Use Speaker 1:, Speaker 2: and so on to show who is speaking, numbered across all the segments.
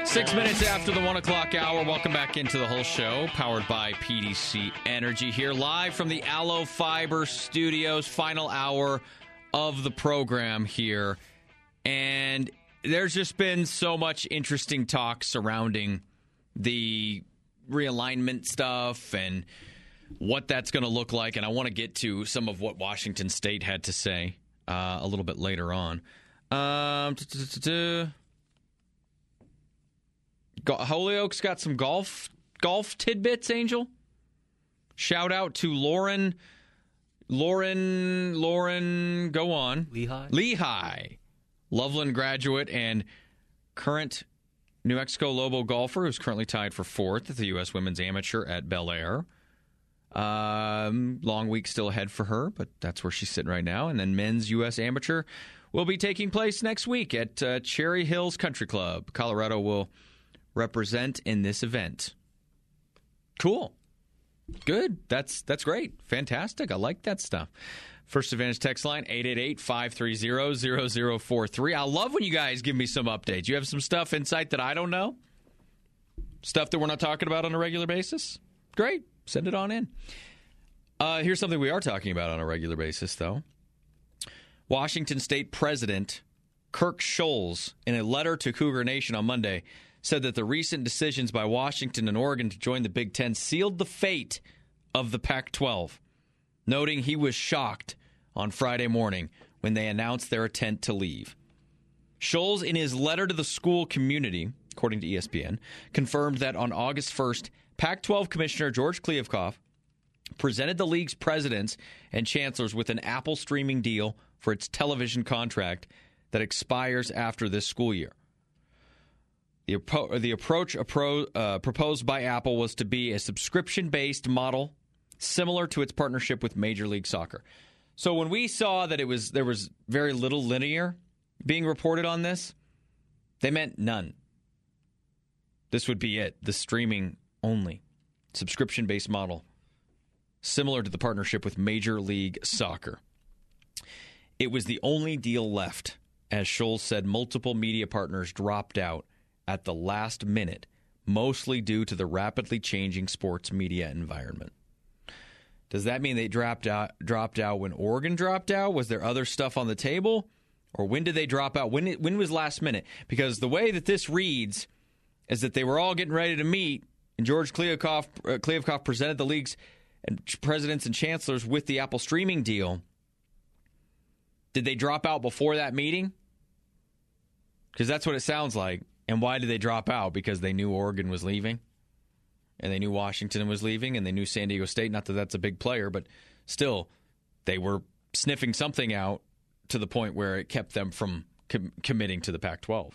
Speaker 1: 6 minutes after the 1 o'clock hour. Welcome back into the whole show, powered by PDC Energy, here live from the Allo Fiber Studios. Final hour of the program here. And there's just been so much interesting talk surrounding the realignment stuff and what that's going to look like. And I want to get to some of what Washington State had to say a little bit later on. Holyoke's got some golf tidbits, Angel. Shout out to Lauren, go on. Lehigh. Loveland graduate and current New Mexico Lobo golfer who's currently tied for fourth at the U.S. Women's Amateur at Bel Air. Long week still ahead for her, but that's where she's sitting right now. And then men's U.S. Amateur will be taking place next week at Cherry Hills Country Club. Colorado will represent in this event. Cool. Good. That's great. Fantastic. I like that stuff. First Advantage text line, 888-530-0043. I love when you guys give me some updates. You have some stuff, insight that I don't know? Stuff that we're not talking about on a regular basis? Great. Send it on in. Here's something we are talking about on a regular basis, though. Washington State President Kirk Scholz, in a letter to Cougar Nation on Monday, said that the recent decisions by Washington and Oregon to join the Big Ten sealed the fate of the Pac-12, noting he was shocked on Friday morning when they announced their intent to leave. Scholz, in his letter to the school community, according to ESPN, confirmed that on August 1st, Pac-12 Commissioner George Kliavkoff presented the league's presidents and chancellors with an Apple streaming deal for its television contract that expires after this school year. The approach proposed by Apple was to be a subscription-based model similar to its partnership with Major League Soccer. So when we saw that there was very little linear being reported on this, they meant none. This would be it, the streaming only, subscription-based model, similar to the partnership with Major League Soccer. It was the only deal left. As Scholz said, multiple media partners dropped out at the last minute, mostly due to the rapidly changing sports media environment. Does that mean they dropped out when Oregon dropped out? Was there other stuff on the table? Or when did they drop out? When was last minute? Because the way that this reads is that they were all getting ready to meet, and George Kliavkoff presented the league's presidents and chancellors with the Apple streaming deal. Did they drop out before that meeting? Because that's what it sounds like. And why did they drop out? Because they knew Oregon was leaving, and they knew Washington was leaving, and they knew San Diego State. Not that that's a big player, but still, they were sniffing something out to the point where it kept them from committing to the Pac-12.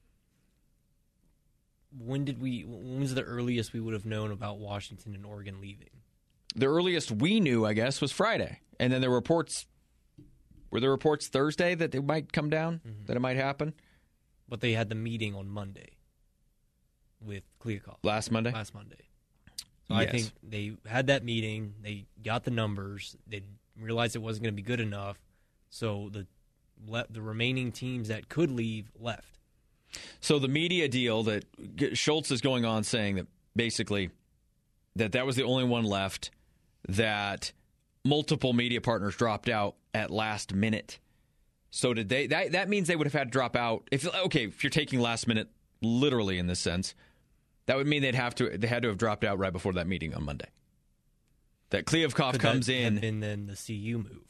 Speaker 2: When was the earliest we would have known about Washington and Oregon leaving?
Speaker 1: The earliest we knew, I guess, was Friday. And then there were reports Thursday that they might come down, that it might happen?
Speaker 2: But they had the meeting on Monday with Kliavkoff.
Speaker 1: Last Monday.
Speaker 2: So yes. I think they had that meeting. They got the numbers. They realized it wasn't going to be good enough. So the remaining teams that could leave left.
Speaker 1: So the media deal that Scholz is going on saying that basically that was the only one left, that multiple media partners dropped out at last minute. So did they? That means they would have had to drop out. If you're taking last minute literally in this sense, that would mean they had to have dropped out right before that meeting on Monday. That Kliavkoff comes in,
Speaker 2: and then the CU move.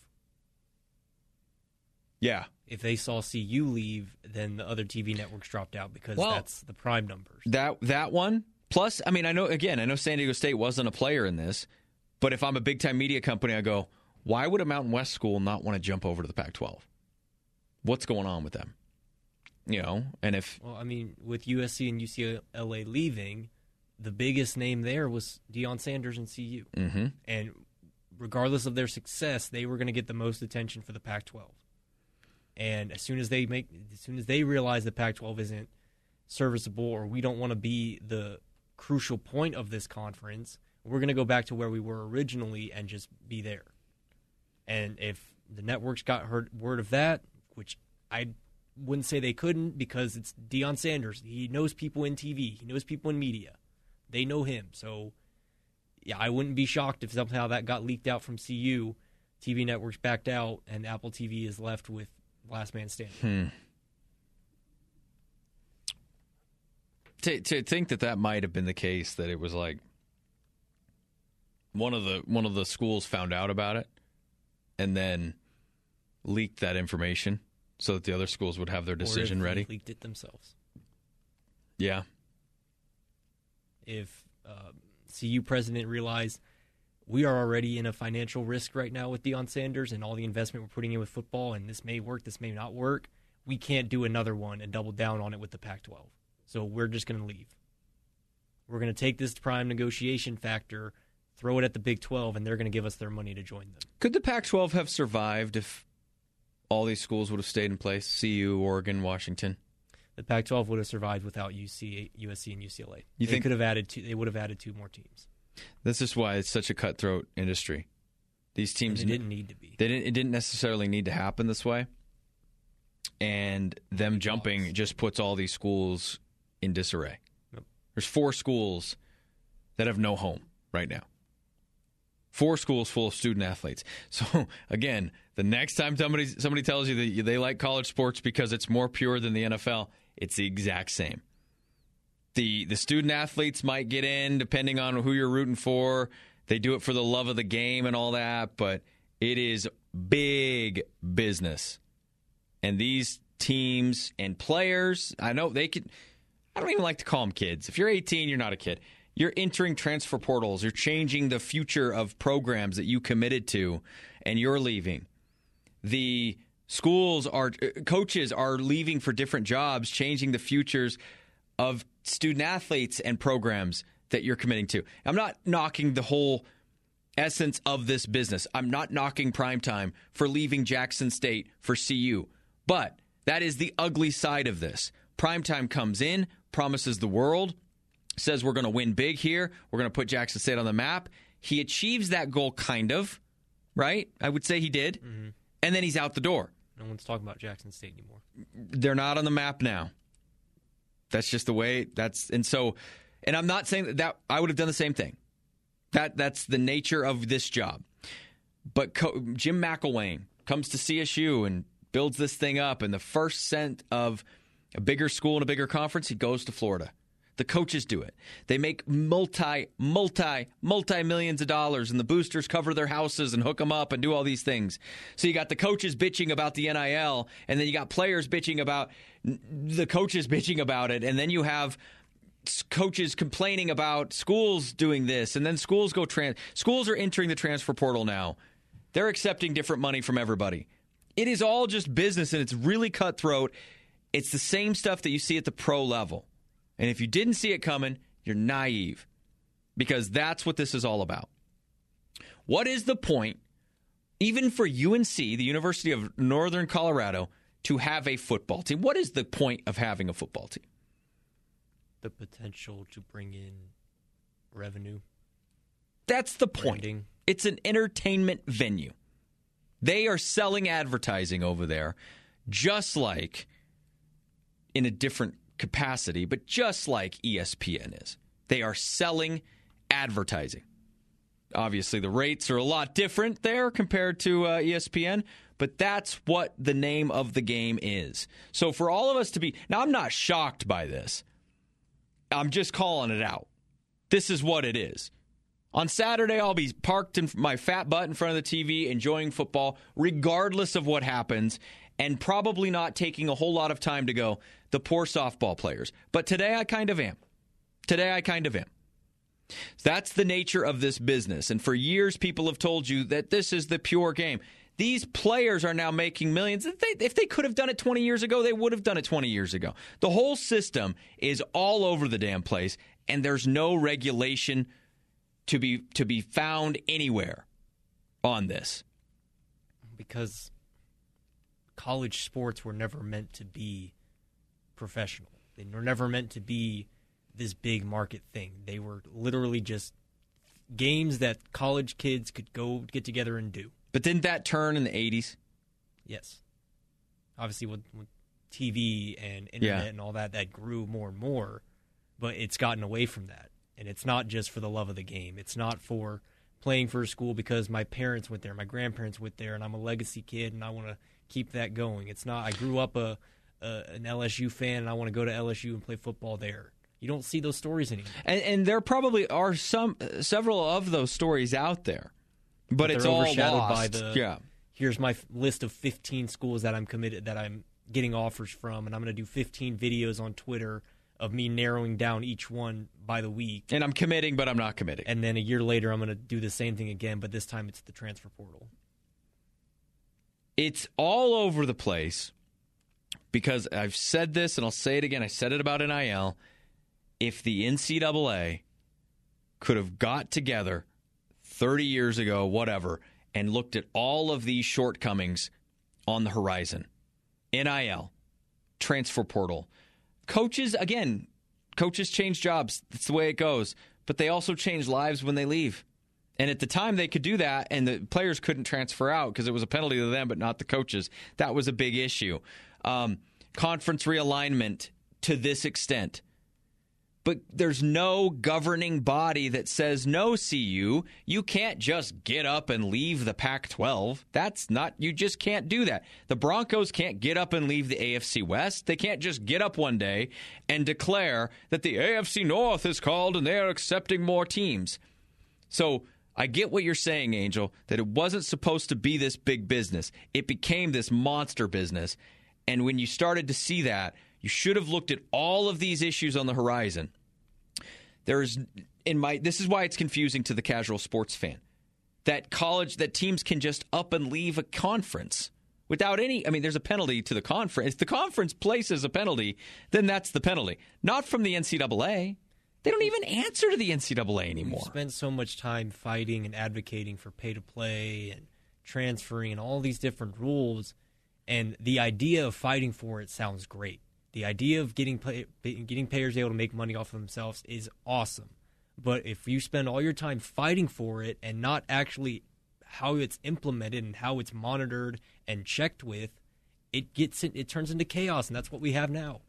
Speaker 1: Yeah.
Speaker 2: If they saw CU leave, then the other TV networks dropped out because that's the prime numbers.
Speaker 1: That one. Plus, I know San Diego State wasn't a player in this, but if I'm a big-time media company, I go, why would a Mountain West school not want to jump over to the Pac-12? What's going on with them? And if...
Speaker 2: Well, with USC and UCLA leaving, the biggest name there was Deion Sanders and CU.
Speaker 1: Mm-hmm.
Speaker 2: And regardless of their success, they were going to get the most attention for the Pac-12. And as soon as they realize the Pac-12 isn't serviceable, or we don't want to be the crucial point of this conference, we're going to go back to where we were originally and just be there. And if the networks got word of that, which I wouldn't say they couldn't because it's Deion Sanders. He knows people in TV. He knows people in media. They know him. So, yeah, I wouldn't be shocked if somehow that got leaked out from CU, TV networks backed out, and Apple TV is left with last man standing.
Speaker 1: To think that might have been the case, that it was like one of the schools found out about it and then leaked that information so that the other schools would have their decision ready.
Speaker 2: Leaked it themselves.
Speaker 1: Yeah.
Speaker 2: If CU president realized we are already in a financial risk right now with Deion Sanders and all the investment we're putting in with football, and this may work, this may not work, we can't do another one and double down on it with the Pac-12. So we're just going to leave. We're going to take this prime negotiation factor, throw it at the Big 12, and they're going to give us their money to join them.
Speaker 1: Could the Pac-12 have survived if all these schools would have stayed in place? CU, Oregon, Washington.
Speaker 2: The Pac-12 would have survived without USC, and UCLA.
Speaker 1: You think
Speaker 2: could have added two? They would have added two more teams.
Speaker 1: This is why it's such a cutthroat industry. These teams
Speaker 2: didn't need to be.
Speaker 1: It didn't necessarily need to happen this way, and them jumping just puts all these schools in disarray.
Speaker 2: Yep.
Speaker 1: There's 4 schools that have no home right now. 4 schools full of student athletes. So, again, the next time somebody tells you that they like college sports because it's more pure than the NFL, it's the exact same. The student athletes might get in depending on who you're rooting for. They do it for the love of the game and all that, but it is big business. And these teams and players, I know they could. I don't even like to call them kids. If you're 18, you're not a kid. You're entering transfer portals. You're changing the future of programs that you committed to, and you're leaving. The coaches are leaving for different jobs, changing the futures of student athletes and programs that you're committing to. I'm not knocking the whole essence of this business. I'm not knocking Primetime for leaving Jackson State for CU. But that is the ugly side of this. Primetime comes in, promises the world, says we're going to win big here. We're going to put Jackson State on the map. He achieves that goal, kind of, right? I would say he did. Mm-hmm. And then he's out the door.
Speaker 2: No one's talking about Jackson State anymore.
Speaker 1: They're not on the map now. That's just the way and I'm not saying that I would have done the same thing. That's the nature of this job. But Jim McElwain comes to CSU and builds this thing up, and the first cent of a bigger school and a bigger conference, he goes to Florida. The coaches do it. They make multi-millions of dollars, and the boosters cover their houses and hook them up and do all these things. So you got the coaches bitching about the NIL, and then you got players bitching about the coaches bitching about it, and then you have coaches complaining about schools doing this, and then schools are entering the transfer portal now. They're accepting different money from everybody. It is all just business, and it's really cutthroat. It's the same stuff that you see at the pro level. And if you didn't see it coming, you're naive, because that's what this is all about. What is the point, even for UNC, the University of Northern Colorado, to have a football team? What is the point of having a football team?
Speaker 2: The potential to bring in revenue.
Speaker 1: That's the point.
Speaker 2: Branding.
Speaker 1: It's an entertainment venue. They are selling advertising over there, just like in a different capacity, but just like ESPN is. They are selling advertising. Obviously, the rates are a lot different there compared to ESPN, but that's what the name of the game is. So for all of us to be... Now, I'm not shocked by this. I'm just calling it out. This is what it is. On Saturday, I'll be parked in my fat butt in front of the TV, enjoying football, regardless of what happens, and probably not taking a whole lot of time to go, the poor softball players. But today, I kind of am. That's the nature of this business. And for years, people have told you that this is the pure game. These players are now making millions. If they could have done it 20 years ago, they would have done it 20 years ago. The whole system is all over the damn place, and there's no regulation to be found anywhere on this.
Speaker 2: Because college sports were never meant to be professional. They were never meant to be this big market thing. They were literally just games that college kids could go get together and do.
Speaker 1: But didn't that turn in the 80s?
Speaker 2: Yes. Obviously, with TV and internet and all that grew more and more, but it's gotten away from that. And it's not just for the love of the game. It's not for playing for a school because my parents went there, my grandparents went there, and I'm a legacy kid and I want to keep that going. It's not, I grew up an LSU fan and I want to go to LSU and play football there. You don't see those stories anymore.
Speaker 1: And there probably are several of those stories out there, but it's all
Speaker 2: overshadowed
Speaker 1: lost.
Speaker 2: by here's my list of 15 schools that I'm committed, that I'm getting offers from, and I'm going to do 15 videos on Twitter of me narrowing down each one by the week.
Speaker 1: And I'm committing, but I'm not committing.
Speaker 2: And then a year later, I'm going to do the same thing again, but this time it's the transfer portal.
Speaker 1: It's all over the place because I've said this, and I'll say it again. I said it about NIL. If the NCAA could have got together 30 years ago, whatever, and looked at all of these shortcomings on the horizon, NIL, transfer portal, coaches change jobs. That's the way it goes. But they also change lives when they leave. And at the time, they could do that, and the players couldn't transfer out because it was a penalty to them, but not the coaches. That was a big issue. Conference realignment to this extent. But there's no governing body that says, no, CU, you can't just get up and leave the Pac-12. You just can't do that. The Broncos can't get up and leave the AFC West. They can't just get up one day and declare that the AFC North is called and they're accepting more teams. So I get what you're saying, Angel, that it wasn't supposed to be this big business. It became this monster business. And when you started to see that, you should have looked at all of these issues on the horizon. This is why it's confusing to the casual sports fan. That teams can just up and leave a conference without there's a penalty to the conference. If the conference places a penalty, then that's the penalty. Not from the NCAA. They don't even answer to the NCAA anymore.
Speaker 2: We spend so much time fighting and advocating for pay to play and transferring and all these different rules, and the idea of fighting for it sounds great. The idea of getting players able to make money off of themselves is awesome. But if you spend all your time fighting for it and not actually how it's implemented and how it's monitored and checked with, it turns into chaos, and that's what we have now.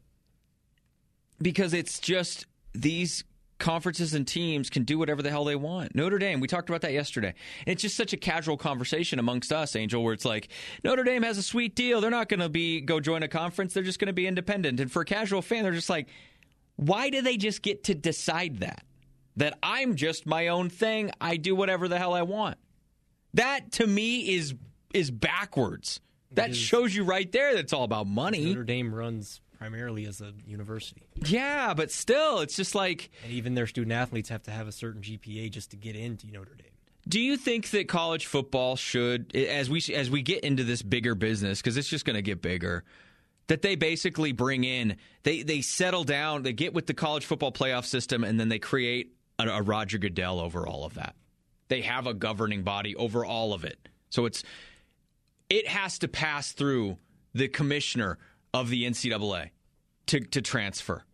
Speaker 1: Because it's just these conferences and teams can do whatever the hell they want. Notre Dame, we talked about that yesterday. And it's just such a casual conversation amongst us, Angel, where it's like, Notre Dame has a sweet deal. They're not going to go join a conference. They're just going to be independent. And for a casual fan, they're just like, why do they just get to decide that? That I'm just my own thing. I do whatever the hell I want. That, to me, is backwards. That shows you right there that it's all about money.
Speaker 2: Notre Dame runs primarily as a university.
Speaker 1: Yeah, but still, it's just like...
Speaker 2: And even their student athletes have to have a certain GPA just to get into Notre Dame.
Speaker 1: Do you think that college football should, as we get into this bigger business, because it's just going to get bigger, that they basically bring in, they settle down, they get with the college football playoff system, and then they create a Roger Goodell over all of that? They have a governing body over all of it. So it has to pass through the commissioner of the NCAA to transfer.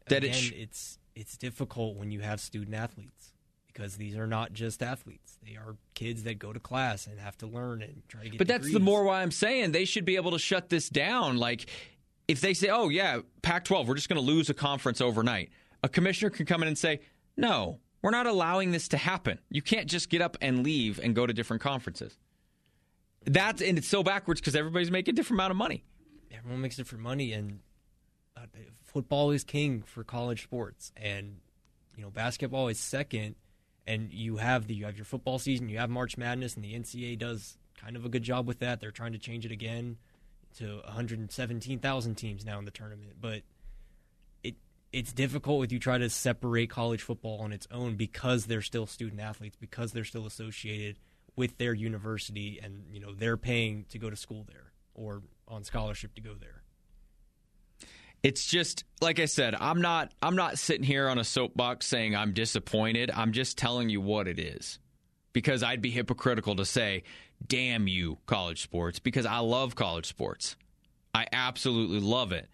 Speaker 2: It's difficult when you have student athletes because these are not just athletes. They are kids that go to class and have to learn and try to get
Speaker 1: But
Speaker 2: degrees.
Speaker 1: That's the more why I'm saying they should be able to shut this down. Like, if they say, oh, yeah, Pac-12, we're just going to lose a conference overnight, a commissioner can come in and say, no, we're not allowing this to happen. You can't just get up and leave and go to different conferences. And it's so backwards because everybody's making a different amount of money.
Speaker 2: Everyone makes different money, and football is king for college sports, and basketball is second. And you have your football season, you have March Madness, and the NCAA does kind of a good job with that. They're trying to change it again to 117,000 teams now in the tournament, but it's difficult if you try to separate college football on its own because they're still student athletes, because they're still associated with their university, and they're paying to go to school there or on scholarship to go there.
Speaker 1: It's just, like I said, I'm not sitting here on a soapbox saying I'm disappointed. I'm just telling you what it is. Because I'd be hypocritical to say, damn you, college sports, because I love college sports. I absolutely love it.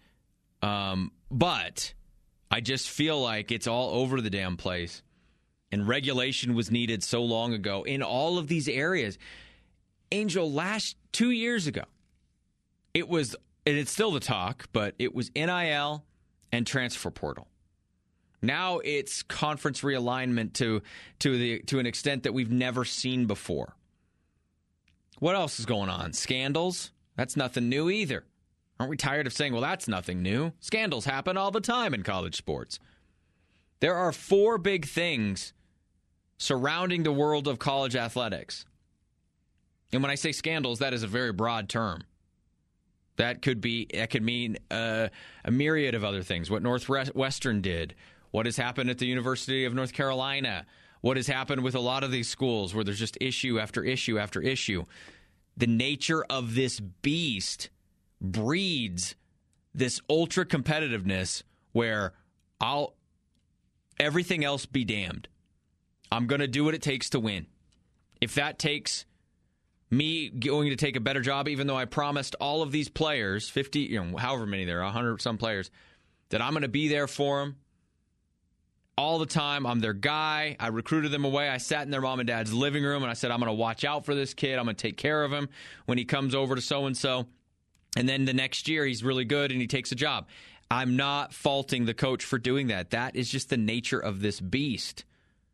Speaker 1: But I just feel like it's all over the damn place. And regulation was needed so long ago in all of these areas. Angel, 2 years ago, it was and it's still the talk, but it was NIL and transfer portal. Now it's conference realignment to an extent that we've never seen before. What else is going on? Scandals? That's nothing new either. Aren't we tired of saying, well, that's nothing new? Scandals happen all the time in college sports. There are 4 big things surrounding the world of college athletics. And when I say scandals, that is a very broad term. That could mean a myriad of other things. What Northwestern did, what has happened at the University of North Carolina, what has happened with a lot of these schools where there's just issue after issue after issue. The nature of this beast breeds this ultra competitiveness where everything else be damned. I'm going to do what it takes to win. If that takes me going to take a better job, even though I promised all of these players, 50, however many there are, 100 some players, that I'm going to be there for them all the time. I'm their guy. I recruited them away. I sat in their mom and dad's living room, and I said, I'm going to watch out for this kid. I'm going to take care of him when he comes over to so-and-so. And then the next year, he's really good, and he takes a job. I'm not faulting the coach for doing that. That is just the nature of this beast.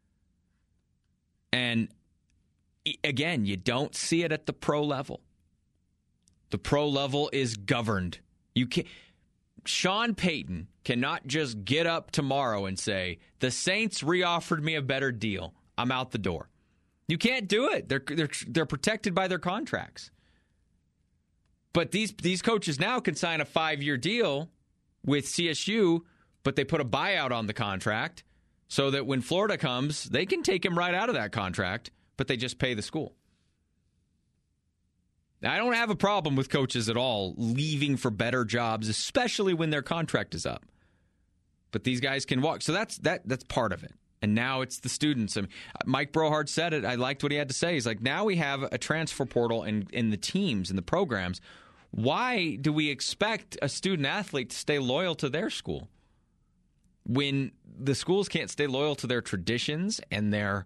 Speaker 1: And again, you don't see it at the pro level. The pro level is governed. You can't. Sean Payton cannot just get up tomorrow and say, the Saints reoffered me a better deal. I'm out the door. You can't do it. They're protected by their contracts. But these coaches now can sign a 5-year deal with CSU, but they put a buyout on the contract so that when Florida comes, they can take him right out of that contract, but they just pay the school. Now, I don't have a problem with coaches at all leaving for better jobs, especially when their contract is up. But these guys can walk. So that's part of it. And now it's the students. I mean, Mike Brohard said it. I liked what he had to say. He's like, now we have a transfer portal in the teams and the programs. Why do we expect a student athlete to stay loyal to their school when the schools can't stay loyal to their traditions and their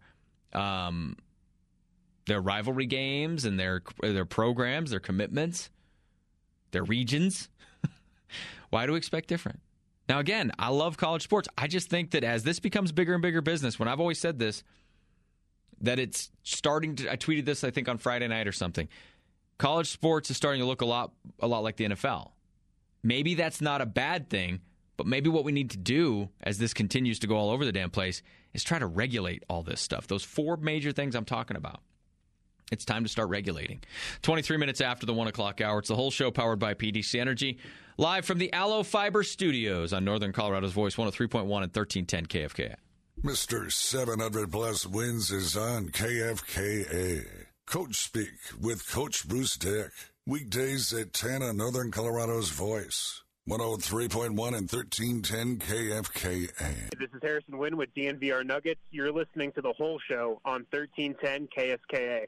Speaker 1: rivalry games and their programs, their commitments, their regions? Why do we expect different? Now, again, I love college sports. I just think that as this becomes bigger and bigger business, when I've always said this, that it's starting to, I tweeted this, I think, on Friday night or something. College sports is starting to look a lot like the NFL. Maybe that's not a bad thing, but maybe what we need to do as this continues to go all over the damn place is try to regulate all this stuff. Those 4 major things I'm talking about. It's time to start regulating. 23 minutes after the 1 o'clock hour. It's the whole show powered by PDC Energy. Live from the Aloe Fiber Studios on Northern Colorado's Voice, 103.1 and 1310 KFKA.
Speaker 3: Mr. 700 Plus Wins is on KFKA. Coach Speak with Coach Bruce Dick. Weekdays at 10 on Northern Colorado's Voice. 103.1 and 1310 KFKA.
Speaker 4: This is Harrison Wynn with DNVR Nuggets. You're listening to the whole show on 1310 KSKA.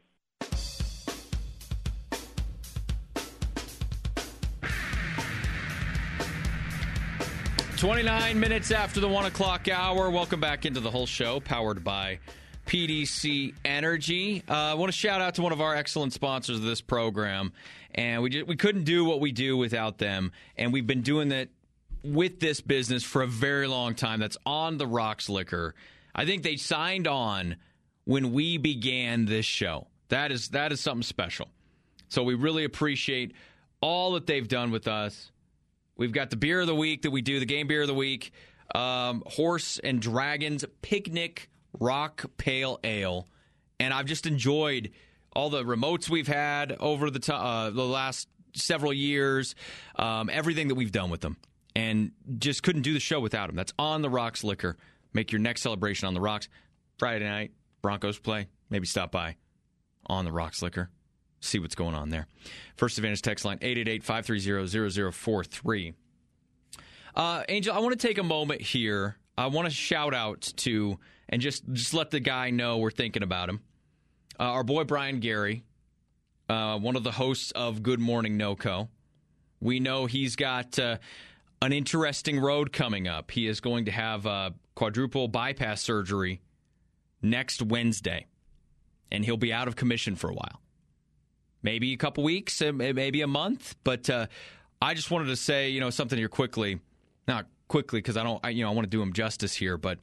Speaker 1: 29 minutes after the 1 o'clock hour. Welcome back into the whole show, powered by PDC Energy. I want to shout out to one of our excellent sponsors of this program. And we couldn't do what we do without them. And we've been doing that with this business for a very long time. That's On the Rocks Liquor. I think they signed on when we began this show. That is something special. So we really appreciate all that they've done with us. We've got the beer of the week that we do, the game beer of the week, Horse and Dragons Picnic Rock Pale Ale. And I've just enjoyed all the remotes we've had over the last several years, everything that we've done with them. And just couldn't do the show without them. That's On the Rocks Liquor. Make your next celebration on the rocks. Friday night, Broncos play. Maybe stop by On the Rocks Liquor. See what's going on there. First Advantage text line, 888-530-0043. Angel, I want to take a moment here. I want to shout out to, and just let the guy know we're thinking about him. Our boy Brian Gary, one of the hosts of Good Morning NoCo. We know he's got an interesting road coming up. He is going to have quadruple bypass surgery next Wednesday, and he'll be out of commission for a while. Maybe a couple weeks, maybe a month, but I just wanted to say, something here quickly. Not quickly, because I want to do him justice here, but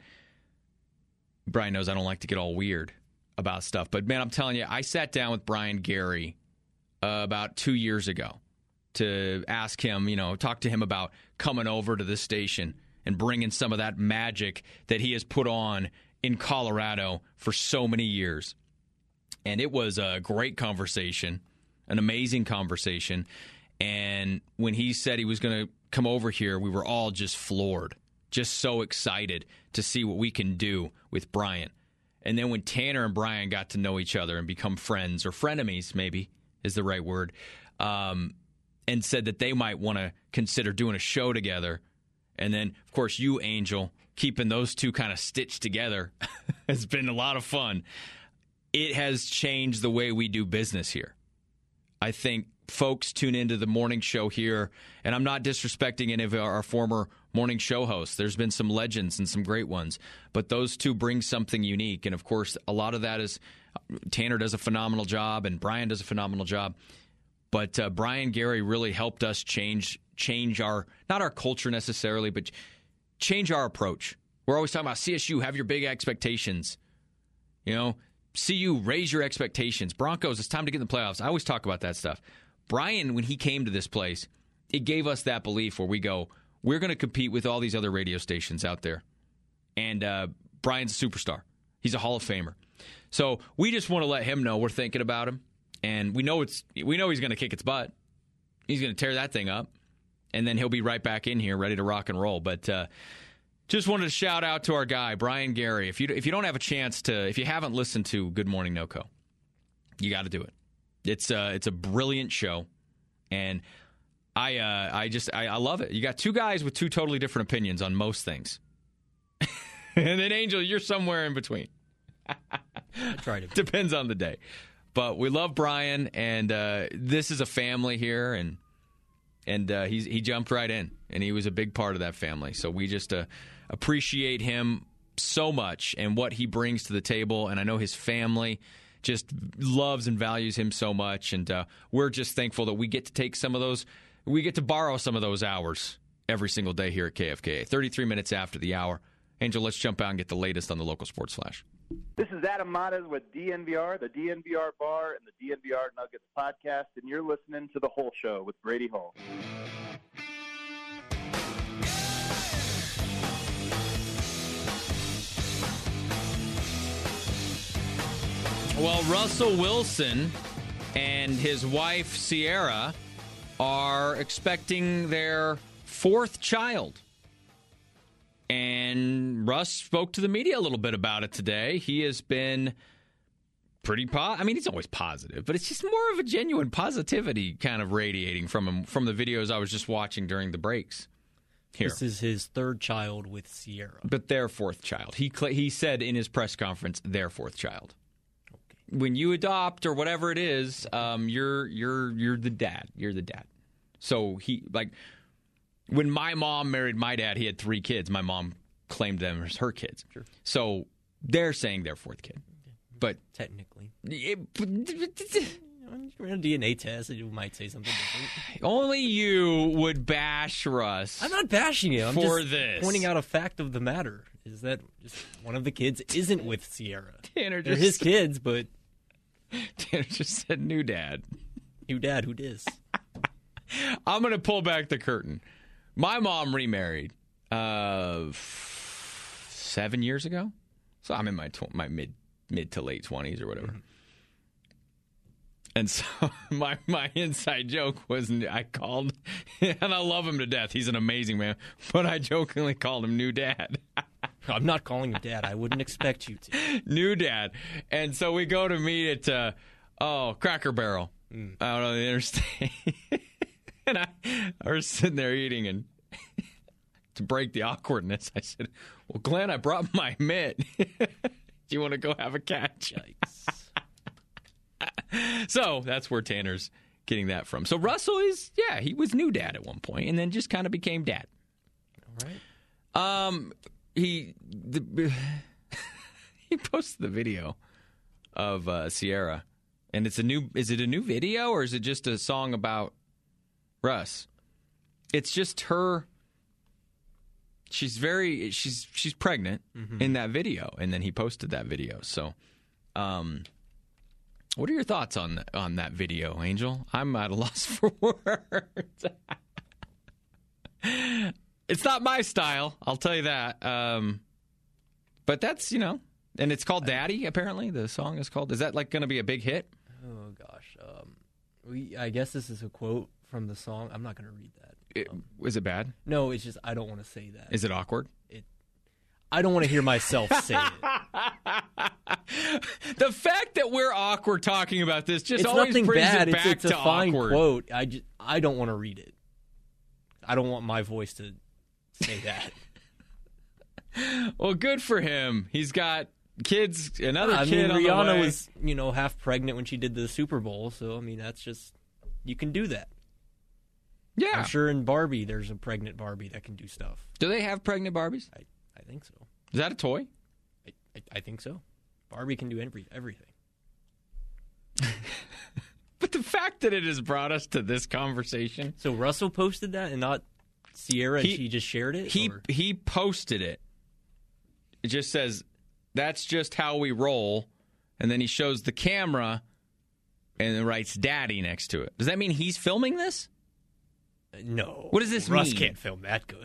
Speaker 1: Brian knows I don't like to get all weird about stuff. But, man, I'm telling you, I sat down with Brian Gary about 2 years ago to ask him, talk to him about coming over to this station and bringing some of that magic that he has put on in Colorado for so many years. And it was a great conversation, an amazing conversation. And when he said he was going to come over here, we were all just floored, just so excited to see what we can do with Brian. And then when Tanner and Brian got to know each other and become friends, or frenemies maybe is the right word, and said that they might want to consider doing a show together. And then, of course, you, Angel, keeping those two kind of stitched together has been a lot of fun. It has changed the way we do business here. I think folks tune into the morning show here, and I'm not disrespecting any of our former morning show hosts. There's been some legends and some great ones, but those two bring something unique. And, of course, a lot of that is Tanner does a phenomenal job and Brian does a phenomenal job. But Brian Gary really helped us change our, not our culture necessarily, but change our approach. We're always talking about CSU, have your big expectations. CU, raise your expectations. Broncos, it's time to get in the playoffs. I always talk about that stuff. Brian, when he came to this place, it gave us that belief where we go, we're going to compete with all these other radio stations out there. And Brian's a superstar. He's a Hall of Famer. So we just want to let him know we're thinking about him. And we know he's going to kick its butt. He's going to tear that thing up. And then he'll be right back in here ready to rock and roll. But just wanted to shout out to our guy, Brian Gary. If you don't have a chance to, if you haven't listened to Good Morning NoCo, you got to do it. It's a brilliant show, and I love it. You got two guys with two totally different opinions on most things, and then Angel, you're somewhere in between.
Speaker 2: I try to.
Speaker 1: Depends on the day, but we love Brian, and this is a family here, and he jumped right in, and he was a big part of that family. So we just appreciate him so much and what he brings to the table, and I know his family just loves and values him so much, and we're just thankful that we get to take some of those, we get to borrow some of those hours every single day here at KFKA. 33 minutes after the hour. Angel, let's jump out and get the latest on the local sports flash.
Speaker 5: This is Adam Matas with DNVR, the DNVR Bar, and the DNVR Nuggets podcast, and you're listening to The Whole Show with Brady Hall.
Speaker 1: Well, Russell Wilson and his wife, Sierra, are expecting their fourth child. And Russ spoke to the media a little bit about it today. He has been pretty he's always positive, but it's just more of a genuine positivity kind of radiating from him, from the videos I was just watching during the breaks here.
Speaker 2: This is his third child with Sierra.
Speaker 1: But their fourth child. He said in his press conference, their fourth child. Okay. When you adopt or whatever it is, you're the dad. You're the dad. So when my mom married my dad, he had 3 kids. My mom claimed them as her kids.
Speaker 2: Sure.
Speaker 1: So they're saying their fourth kid. But
Speaker 2: technically. Run a DNA test, and you might say something different.
Speaker 1: Only you would bash Russ.
Speaker 2: I'm not bashing you. I'm just
Speaker 1: this.
Speaker 2: Pointing out a fact of the matter. Is that just one of the kids isn't with Sierra.
Speaker 1: They're
Speaker 2: his kids, but...
Speaker 1: Tanner just said new dad.
Speaker 2: New dad, who dis?
Speaker 1: I'm going to pull back the curtain. My mom remarried 7 years ago. So I'm in my mid to late 20s or whatever. Mm-hmm. And so my inside joke was, I called, and I love him to death. He's an amazing man. But I jokingly called him new dad.
Speaker 2: I'm not calling him dad. I wouldn't expect you to.
Speaker 1: New dad. And so we go to meet at, Cracker Barrel out on the interstate. And I was sitting there eating, and to break the awkwardness, I said, well, Glenn, I brought my mitt. Do you want to go have a catch?
Speaker 2: Yikes.
Speaker 1: So that's where Tanner's getting that from. So Russell he was new dad at one point, and then just kind of became dad.
Speaker 2: All right.
Speaker 1: He posted the video of Sierra, and is it a new video, or is it just a song about Russ? it's just her. She's pregnant in that video, and then he posted that video. So, what are your thoughts on that video, Angel? I'm at a loss for words. It's not my style, I'll tell you that. But that's, and it's called Daddy, apparently. The song is called. Is that like going to be a big hit?
Speaker 2: Oh, gosh. I guess this is a quote from the song. I'm not going to read that.
Speaker 1: Is it bad?
Speaker 2: No, it's just I don't want to say that.
Speaker 1: Is it awkward?
Speaker 2: I don't want to hear myself say it.
Speaker 1: The fact that we're awkward talking about this just
Speaker 2: It's
Speaker 1: always
Speaker 2: nothing
Speaker 1: brings
Speaker 2: bad.
Speaker 1: it back
Speaker 2: It's a
Speaker 1: to
Speaker 2: fine
Speaker 1: awkward.
Speaker 2: quote. I don't want to read it. I don't want my voice to say that.
Speaker 1: Well, good for him. He's got kids, another kid on
Speaker 2: Rihanna
Speaker 1: the way.
Speaker 2: was, half pregnant when she did the Super Bowl, so that's just you can do that.
Speaker 1: Yeah.
Speaker 2: I'm sure in Barbie there's a pregnant Barbie that can do stuff.
Speaker 1: Do they have pregnant Barbies?
Speaker 2: I think so.
Speaker 1: Is that a toy?
Speaker 2: I think so. Barbie can do everything.
Speaker 1: But the fact that it has brought us to this conversation.
Speaker 2: So Russell posted that and not Sierra, and she just shared it?
Speaker 1: He posted it. It just says, that's just how we roll. And then he shows the camera and then writes Daddy next to it. Does that mean he's filming this?
Speaker 2: No.
Speaker 1: What does this
Speaker 2: Russ
Speaker 1: mean?
Speaker 2: can't film that good.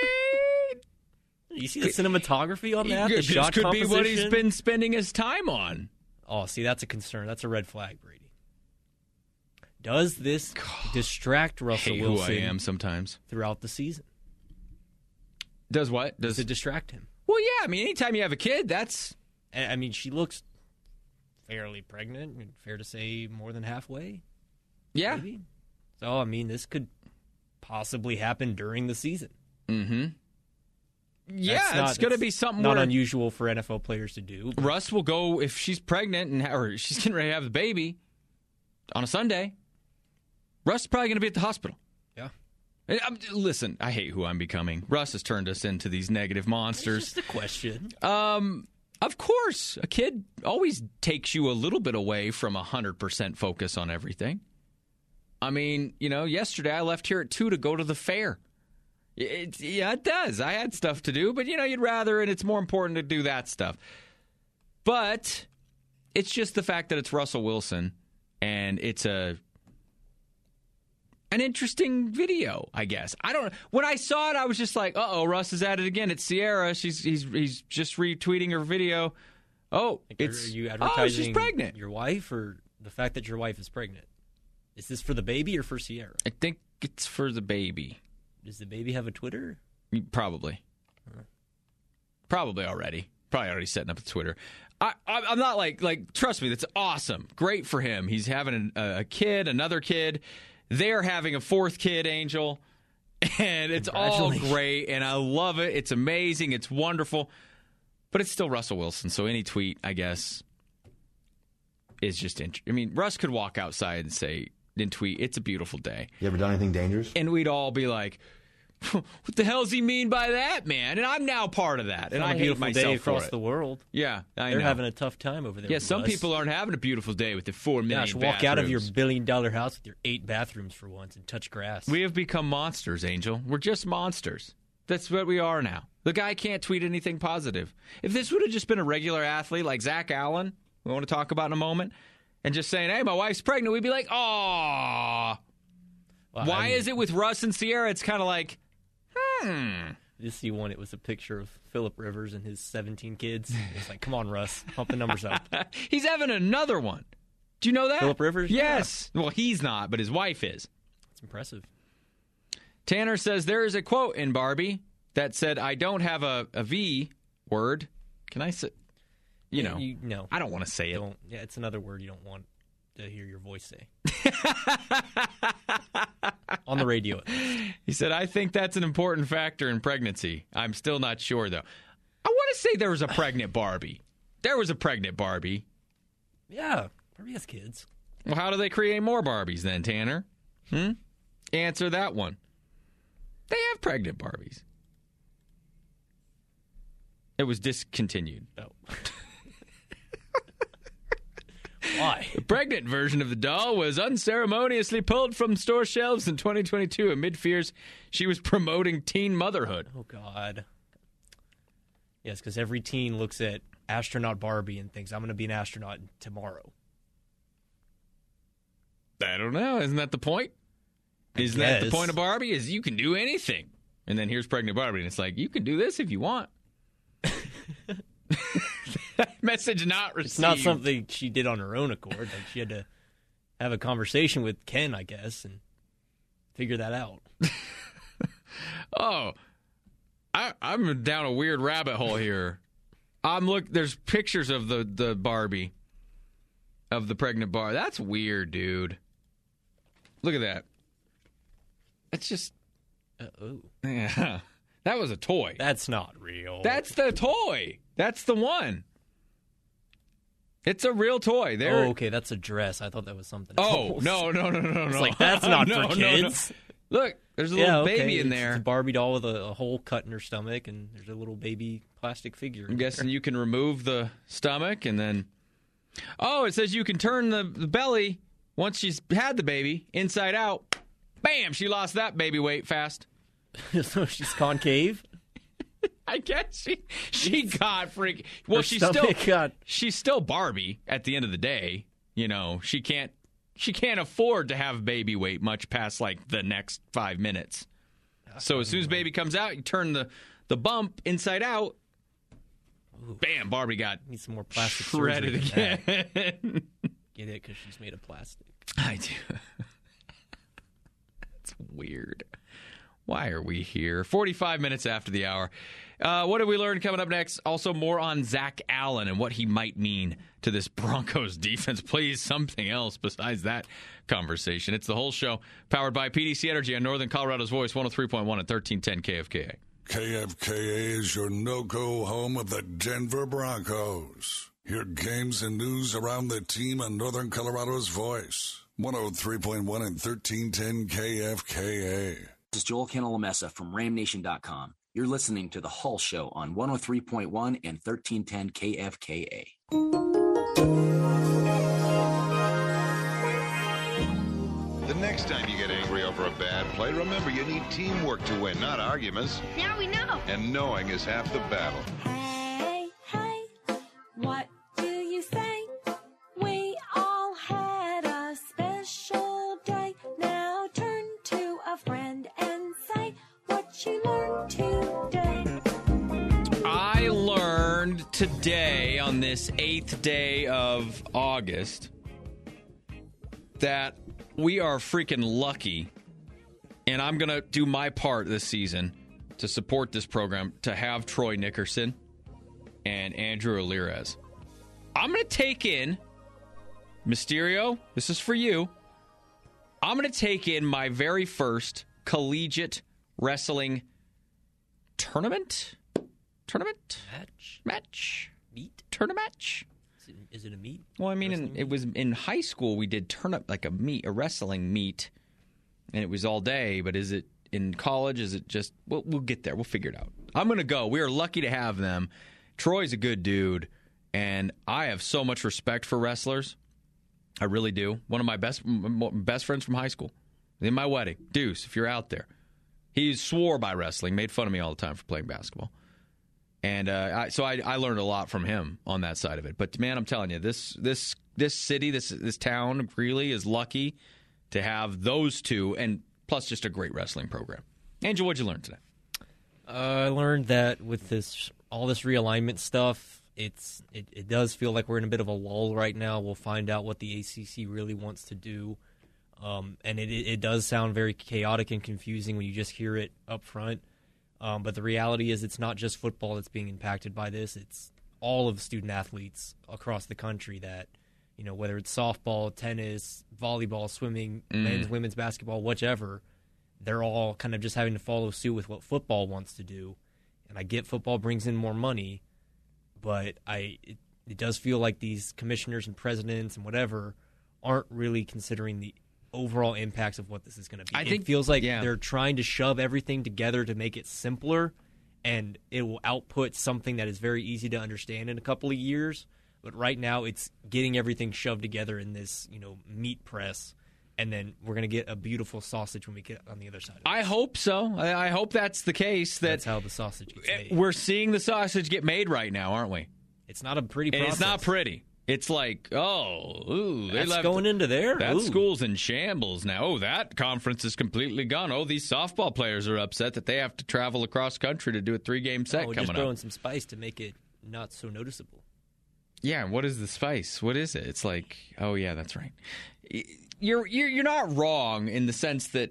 Speaker 2: You see the cinematography on that? The shot
Speaker 1: could
Speaker 2: composition?
Speaker 1: be what he's been spending his time on.
Speaker 2: Oh, see, that's a concern. That's a red flag, Brady. Does this distract Russell
Speaker 1: Hate
Speaker 2: Wilson
Speaker 1: who I am sometimes.
Speaker 2: throughout the season?
Speaker 1: Does what?
Speaker 2: Does it distract him?
Speaker 1: Well, yeah. I mean, anytime you have a kid, that's...
Speaker 2: I mean, she looks fairly pregnant. Fair to say more than halfway?
Speaker 1: Yeah.
Speaker 2: Maybe? So, I mean, this could possibly happen during the season.
Speaker 1: Mm-hmm. Yeah, it's going to be something
Speaker 2: not
Speaker 1: where
Speaker 2: unusual for NFL players to do. But
Speaker 1: Russ will go, if she's pregnant or she's getting ready to have the baby on a Sunday, Russ is probably going to be at the hospital.
Speaker 2: Yeah.
Speaker 1: Listen, I hate who I'm becoming. Russ has turned us into these negative monsters.
Speaker 2: It's just a question.
Speaker 1: Of course, a kid always takes you a little bit away from 100% focus on everything. I mean, yesterday I left here at 2 to go to the fair. It does. I had stuff to do, but, you'd rather, and it's more important to do that stuff. But it's just the fact that it's Russell Wilson, and it's an interesting video, I guess. I don't know. When I saw it, I was just like, uh-oh, Russ is at it again. It's Sierra. He's just retweeting her video. Oh,
Speaker 2: Are you advertising
Speaker 1: she's pregnant.
Speaker 2: Your wife, or the fact that your wife is pregnant? Is this for the baby or for Sierra?
Speaker 1: I think it's for the baby.
Speaker 2: Does the baby have a Twitter?
Speaker 1: Probably. Probably already. Probably already setting up a Twitter. I'm not like trust me, that's awesome. Great for him. He's having a kid, another kid. They're having a fourth kid, Angel. And it's all great, and I love it. It's amazing. It's wonderful. But it's still Russell Wilson, so any tweet, I guess, is just I mean, Russ could walk outside and tweet, it's a beautiful day.
Speaker 6: You ever done anything dangerous?
Speaker 1: And we'd all be like, what the hell does he mean by that, man? And I'm now part of that, and I hate myself
Speaker 2: day across
Speaker 1: for it.
Speaker 2: the world.
Speaker 1: Yeah, I
Speaker 2: They're
Speaker 1: know.
Speaker 2: having a tough time over there.
Speaker 1: Yeah, some
Speaker 2: Russ.
Speaker 1: people aren't having a beautiful day with the 4 million
Speaker 2: Gosh, walk out of your $1
Speaker 1: bathrooms.
Speaker 2: billion house with your 8 bathrooms for once and touch grass.
Speaker 1: We have become monsters, Angel. We're just monsters. That's what we are now. The guy can't tweet anything positive. If this would have just been a regular athlete like Zach Allen, we want to talk about in a moment, and just saying, hey, my wife's pregnant, we'd be like, aww.
Speaker 2: Well,
Speaker 1: Why is it with Russ and Sierra, it's kind of like,
Speaker 2: You see one, it was a picture of Phillip Rivers and his 17 kids. It's like, come on, Russ, pump the numbers up.
Speaker 1: He's having another one. Do you know that?
Speaker 2: Phillip Rivers?
Speaker 1: Yes. Yeah. Well, he's not, but his wife is.
Speaker 2: It's impressive.
Speaker 1: Tanner says there is a quote in Barbie that said, I don't have a V word. Can I say?
Speaker 2: No.
Speaker 1: I don't want to say it.
Speaker 2: Yeah, it's another word you don't want to hear your voice say. On the radio.
Speaker 1: He said, I think that's an important factor in pregnancy. I'm still not sure, though. I want to say there was a pregnant Barbie. There was a pregnant Barbie.
Speaker 2: Yeah, Barbie has kids.
Speaker 1: Well, how do they create more Barbies then, Tanner? Answer that one. They have pregnant Barbies. It was discontinued.
Speaker 2: Oh. Why?
Speaker 1: The pregnant version of the doll was unceremoniously pulled from store shelves in 2022 amid fears she was promoting teen motherhood.
Speaker 2: Oh, God. Yes, because every teen looks at astronaut Barbie and thinks, I'm going to be an astronaut tomorrow.
Speaker 1: I don't know. Isn't that the point? Isn't that the point of Barbie? Is you can do anything. And then here's pregnant Barbie, and it's like, you can do this if you want. Message not received.
Speaker 2: It's not something she did on her own accord. Like, she had to have a conversation with Ken, I guess, and figure that out.
Speaker 1: Oh, I'm down a weird rabbit hole here. There's pictures of the Barbie, of the pregnant Barbie. That's weird, dude. Look at that. It's just. Yeah. That was a toy.
Speaker 2: That's not real.
Speaker 1: That's the toy. That's the one. It's a real toy.
Speaker 2: Oh, okay, that's a dress. I thought that was something
Speaker 1: else. No.
Speaker 2: It's like, that's not for kids.
Speaker 1: No. Look, there's a little baby in there.
Speaker 2: It's a Barbie doll with a hole cut in her stomach, and there's a little baby plastic figure.
Speaker 1: I'm guessing you can remove the stomach, and then... Oh, it says you can turn the belly once she's had the baby inside out. Bam! She lost that baby weight fast.
Speaker 2: So she's concave?
Speaker 1: I guess she got freaking... Well, she's still Barbie at the end of the day. You know, she can't afford to have baby weight much past like the next 5 minutes. So as soon as baby comes out, you turn the bump inside out. Ooh. Bam! Barbie got
Speaker 2: need some more plastic
Speaker 1: shredded again.
Speaker 2: Get it? Because she's made of plastic.
Speaker 1: I do. That's weird. Why are we here? 45 minutes after the hour. What did we learn coming up next? Also, more on Zach Allen and what he might mean to this Broncos defense. Please, something else besides that conversation. It's the whole show, powered by PDC Energy on Northern Colorado's Voice, 103.1 and 1310 KFKA.
Speaker 3: KFKA is your no-go home of the Denver Broncos. Hear games and news around the team on Northern Colorado's Voice, 103.1 and 1310 KFKA.
Speaker 6: This is Joel Cantalamessa from RamNation.com. You're listening to The Hull Show on 103.1 and 1310 KFKA.
Speaker 7: The next time you get angry over a bad play, remember you need teamwork to win, not arguments.
Speaker 8: Now we know.
Speaker 7: And knowing is half the battle.
Speaker 9: Hey, what do you say? We all had a special day. Now turn to a friend and say what you learned today.
Speaker 1: I learned today, on this 8th day of August, that we are freaking lucky, and I'm going to do my part this season to support this program, to have Troy Nickerson and Andrew Alirez. I'm going to take in, Mysterio, this is for you, I'm going to take in my very first collegiate wrestling tournament? Match?
Speaker 2: Meet?
Speaker 1: Tournament?
Speaker 2: Is it a meet?
Speaker 1: Well, I mean, it was in high school. We did like a wrestling meet, and it was all day. But is it in college? Is it just? We'll get there. We'll figure it out. I'm gonna go. We are lucky to have them. Troy's a good dude, and I have so much respect for wrestlers. I really do. One of my best friends from high school. In my wedding, Deuce, if you're out there, he swore by wrestling, made fun of me all the time for playing basketball. And so I learned a lot from him on that side of it. But, man, I'm telling you, this city, this town really is lucky to have those two, and plus just a great wrestling program. Angel, what'd you learn today?
Speaker 2: I learned that with all this realignment stuff, it does feel like we're in a bit of a lull right now. We'll find out what the ACC really wants to do. And it does sound very chaotic and confusing when you just hear it up front. But the reality is it's not just football that's being impacted by this. It's all of the student athletes across the country that, whether it's softball, tennis, volleyball, swimming, men's, women's basketball, whichever, they're all kind of just having to follow suit with what football wants to do. And I get football brings in more money, but it does feel like these commissioners and presidents and whatever aren't really considering the overall impacts of what this is going to be. It feels like they're trying to shove everything together to make it simpler, and it will output something that is very easy to understand in a couple of years. But right now, it's getting everything shoved together in this, meat press, and then we're going to get a beautiful sausage when we get on the other side of it.
Speaker 1: I hope so. I hope that's the case.
Speaker 2: That's how the sausage gets made.
Speaker 1: We're seeing the sausage get made right now, aren't we?
Speaker 2: It's not a pretty process.
Speaker 1: And it's not pretty. It's like,
Speaker 2: that's going into there?
Speaker 1: That school's in shambles now. Oh, that conference is completely gone. Oh, these softball players are upset that they have to travel across country to do a 3-game set coming up.
Speaker 2: Just throwing some spice to make it not so noticeable.
Speaker 1: Yeah, what is the spice? What is it? It's like, oh yeah, that's right. You're not wrong in the sense that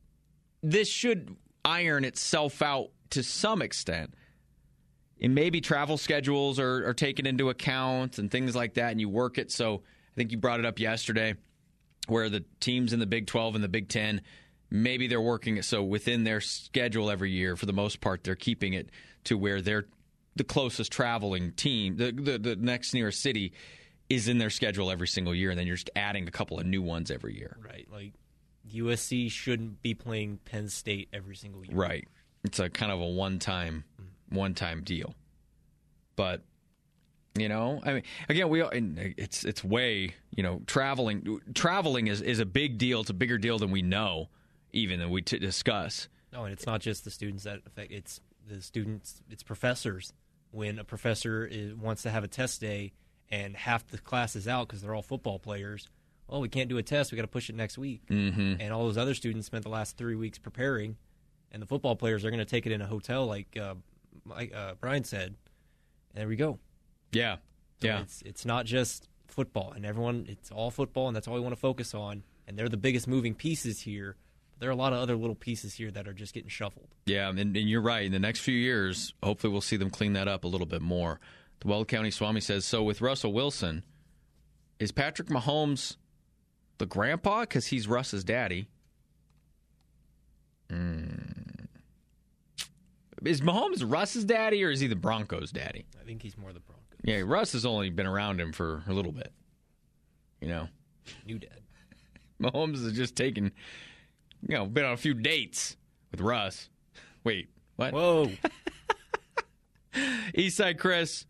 Speaker 1: this should iron itself out to some extent. And maybe travel schedules are taken into account and things like that, and you work it. So I think you brought it up yesterday where the teams in the Big 12 and the Big 10, maybe they're working it so within their schedule every year, for the most part, they're keeping it to where they're the closest traveling team, the next nearest city is in their schedule every single year, and then you're just adding a couple of new ones every year.
Speaker 2: Right. Like USC shouldn't be playing Penn State every single year.
Speaker 1: Right. It's a kind of a one-time deal. But, I mean, again, it's way, traveling is a big deal. It's a bigger deal than we know, even than we discuss.
Speaker 2: No, and it's not just the students that affect. It's the students. It's professors. When a professor wants to have a test day and half the class is out because they're all football players, oh, we can't do a test. We got to push it next week.
Speaker 1: Mm-hmm.
Speaker 2: And all those other students spent the last 3 weeks preparing, and the football players are going to take it in a hotel, like Brian said. And there we go.
Speaker 1: Yeah,
Speaker 2: so
Speaker 1: yeah.
Speaker 2: It's not just football, and it's all football, and that's all we want to focus on. And they're the biggest moving pieces here. There are a lot of other little pieces here that are just getting shuffled.
Speaker 1: Yeah, and you're right. In the next few years, hopefully we'll see them clean that up a little bit more. The Weld County Swami says, so with Russell Wilson, is Patrick Mahomes the grandpa because he's Russ's daddy? Is Mahomes Russ's daddy, or is he the Broncos' daddy?
Speaker 2: I think he's more the Broncos.
Speaker 1: Yeah, Russ has only been around him for a little bit.
Speaker 2: New dad.
Speaker 1: Mahomes has just taken... been on a few dates with Russ. Wait, what?
Speaker 2: Whoa.
Speaker 1: Eastside Chris,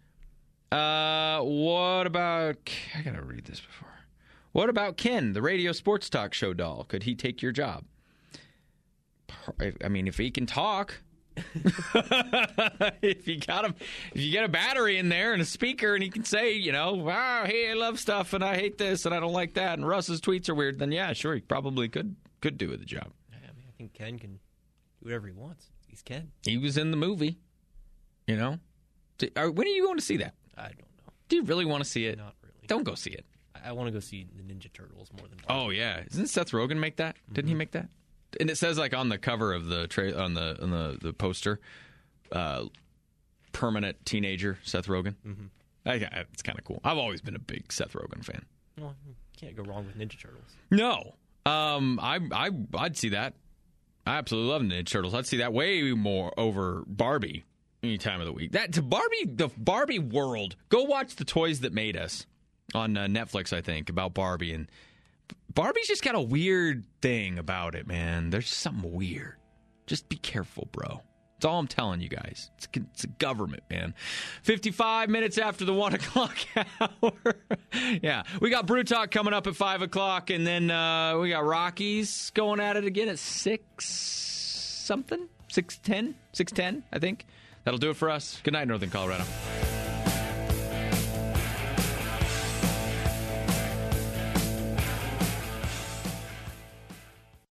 Speaker 1: what about... I got to read this before. What about Ken, the radio sports talk show doll? Could he take your job? I mean, if he can talk... if you get a battery in there and a speaker and he can say, hey, I love stuff and I hate this and I don't like that and Russ's tweets are weird, then yeah, sure, he probably could do the job.
Speaker 2: I think Ken can do whatever he wants. He's Ken.
Speaker 1: He was in the movie, When are you going to see that?
Speaker 2: I don't know.
Speaker 1: Do you really want to see it?
Speaker 2: Not really.
Speaker 1: Don't go see it.
Speaker 2: I want to go see the Ninja Turtles more than...
Speaker 1: Oh, yeah. Didn't Seth Rogen make that? Mm-hmm. Didn't he make that? And it says, like, on the cover of the on the poster, permanent teenager Seth Rogen.
Speaker 2: Mm-hmm.
Speaker 1: It's kind of cool. I've always been a big Seth Rogen fan.
Speaker 2: Well, you can't go wrong with Ninja Turtles.
Speaker 1: No, I'd see that. I absolutely love Ninja Turtles. I'd see that way more over Barbie any time of the week. The Barbie world. Go watch The Toys That Made Us on Netflix. I think about Barbie, and Barbie's just got a weird thing about it, man. There's something weird. Just be careful, bro. That's all I'm telling you guys. It's a government, man. 55 minutes after the 1 o'clock hour. Yeah. We got Brew Talk coming up at 5 o'clock, and then we got Rockies going at it again at 6 something? 6:10, I think. That'll do it for us. Good night, Northern Colorado.